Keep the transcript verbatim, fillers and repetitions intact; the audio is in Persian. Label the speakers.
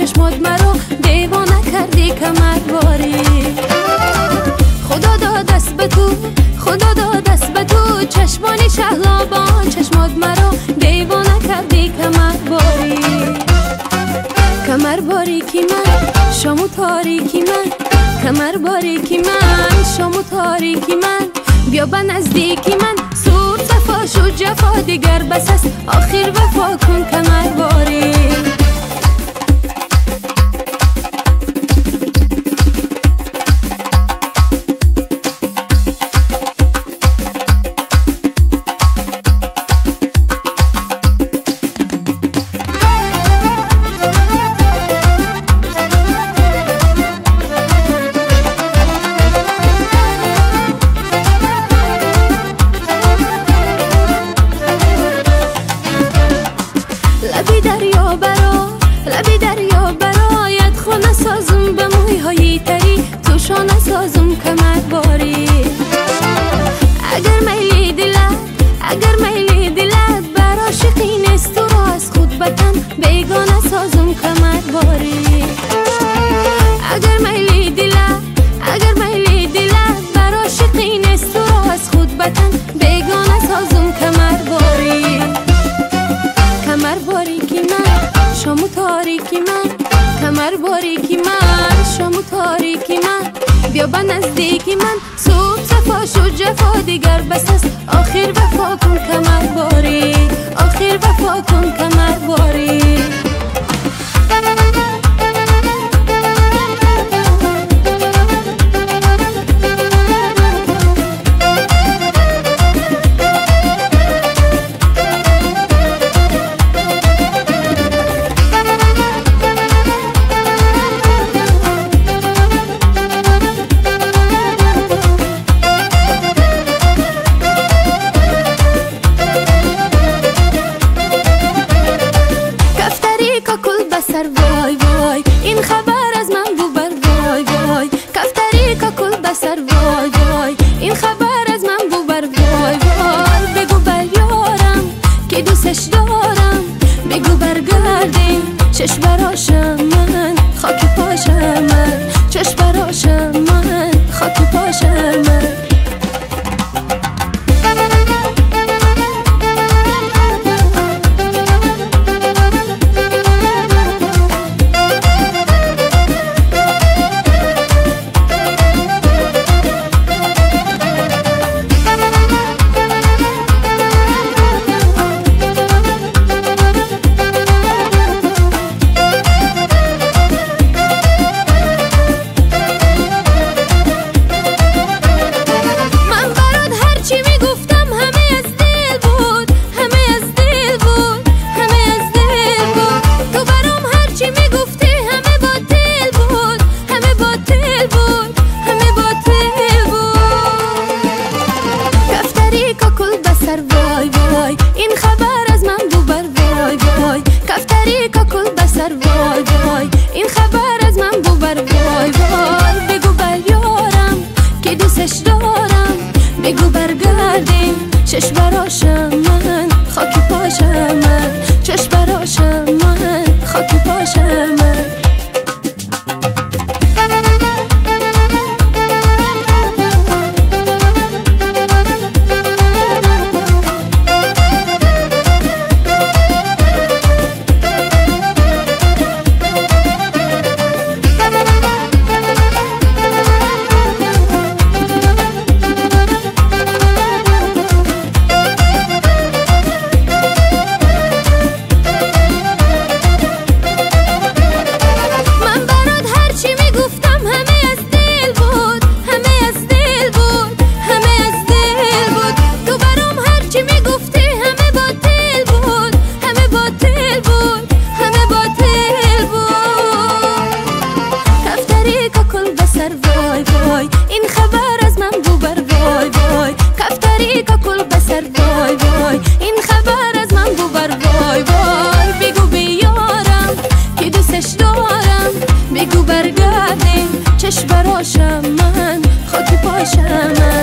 Speaker 1: چشمات مرا دیوانه کردی کمر باری. خدا داد دست به تو، خدا داد دست به تو، چشمانی شهلابان چشمات مرا دیوانه کردی کمر باری. کمر باری کی من شامو تاریکی من، کمر باری کی من شامو تاریکی من، بیا به نزدیکی من سور صفا شو جفا دیگر بس است آخر وفا کن کمر باری. لبی دریا برا لبی دریا برایت خونه سازم به موی های تری تو شانه سازم کمر باری. اگر میلی دلت اگر میلی دلت بر عاشقی نیست تو را از خود بکن بیگانه سازم کمر باری. اگر میلی دلت اگر میلی دلت بر عاشقی نیست تو را از خود بکن بیگانه سازم کمر باری. کمر باری کی من شامو تاریکی من، کمر باری کی من شامو تاریکی من، بیا به نزدیکی من صبح صفا شو جفا دیگر بس است آخر وفا کن کمر باری، آخر وفا کن کمر باری. وای وای این خبر از من بو بر وای وای، کفتری کا کل بسر وای وای این خبر از من بو بر وای وای. بگو بر یارم که دوستش دارم، بگو برگردیم چش براشم من خاک پاشم من، چش براشم من خاک پاشم من. وای وای این خبر از من بو بر وای وای، کفتری کا کل بسر وای وای این خبر از من بو بر وای وای. بگو بر یارم که دوستش دارم، بگو برگردیم چش براشم من خاک پاشم من، چش براشم من خاک پاشم من. وای وای این خبر از من بو بر وای وای، کفتری کا کل بسر وای وای این خبر از من بو بر وای وای. بگو بیارم که دوستش دارم، بگو برگردیم چش براشم من خاک پاشم من.